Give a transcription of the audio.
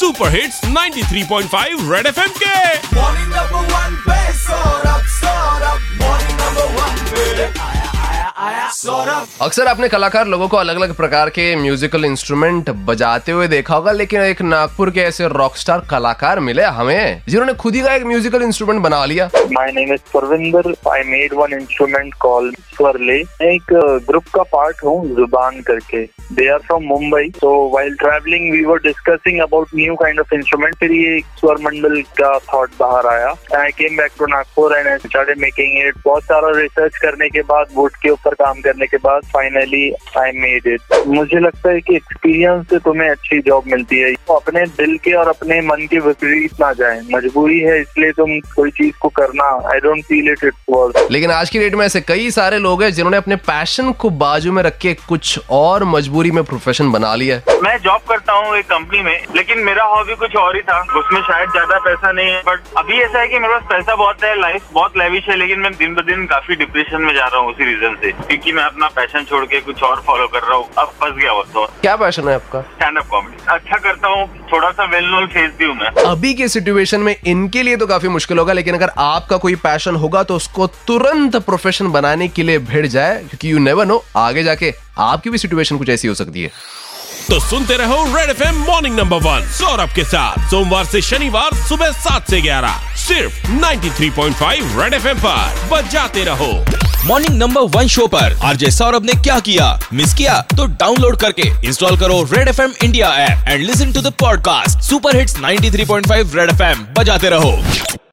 Super hits 93.5 red FM के। Morning number 1 पे Saurabh morning number 1 पे आया सौरभ। अक्सर आपने कलाकार लोगों को अलग अलग प्रकार के म्यूजिकल इंस्ट्रूमेंट बजाते हुए देखा होगा, लेकिन एक नागपुर के ऐसे रॉकस्टार कलाकार मिले हमें जिन्होंने खुद ही का एक म्यूजिकल इंस्ट्रूमेंट बना लिया। My name is Parvinder. I made one instrument called Swarle. मैं एक ग्रुप का पार्ट हूँ जुबान करके। They are from Mumbai. So while traveling we were discussing about new kind of instrument. फिर ये स्वर मंडल का थॉट बाहर आया। I came back to Nagpur and I started making it. बहुत सारा रिसर्च करने के बाद, वुड के ऊपर काम करने के बाद फाइनली I made it. मुझे लगता है कि एक्सपीरियंस से तुम्हें अच्छी जॉब मिलती है। तो अपने दिल के और अपने मन के विपरीत ना जाए। मजबूरी है इसलिए तुम कोई चीज को करना। I don't feel it worth. लेकिन आज की डेट में ऐसे कई सारे लोग हैं जिन्होंने अपने पैशन को बाजू में रख के कुछ और मजबूरी में प्रोफेशन बना लिया है। मैं जॉब करता हूँ एक कंपनी में, लेकिन मेरा हॉबी कुछ और ही था। उसमें शायद ज्यादा पैसा नहीं है, बट अभी ऐसा है कि मेरे पास पैसा बहुत है, लाइफ बहुत लेविश है, लेकिन मैं दिन ब दिन काफी डिप्रेशन में जा रहा हूँ उसी रीजन से, क्योंकि मैं अपना पैशन छोड़ के कुछ और फॉलो कर रहा हूँ। अब फंस गया वो तो। क्या पैशन है आपका? स्टैंड अप कॉमेडी अच्छा करता हूँ, थोड़ा सा वेल नोन फेस भी हूँ मैं। अभी के सिचुएशन में इनके लिए तो काफी मुश्किल होगा, लेकिन अगर आपका कोई पैशन होगा तो उसको तुरंत प्रोफेशन बनाने के लिए भिड़ जाए, क्योंकि यू नेवर नो, आगे जाके आपकी भी सिचुएशन कुछ ऐसी हो सकती है। तो सुनते रहो red FM morning number 1 Saurabh के साथ, सोमवार से शनिवार सुबह 7 से 11 सिर्फ 93.5 रेड एफएम पर बजाते रहो। मॉर्निंग नंबर 1 शो पर आरजे सौरभ ने क्या किया, मिस किया तो डाउनलोड करके इंस्टॉल करो red FM India app and listen to the podcast super hits 93.5 red FM. बजाते रहो।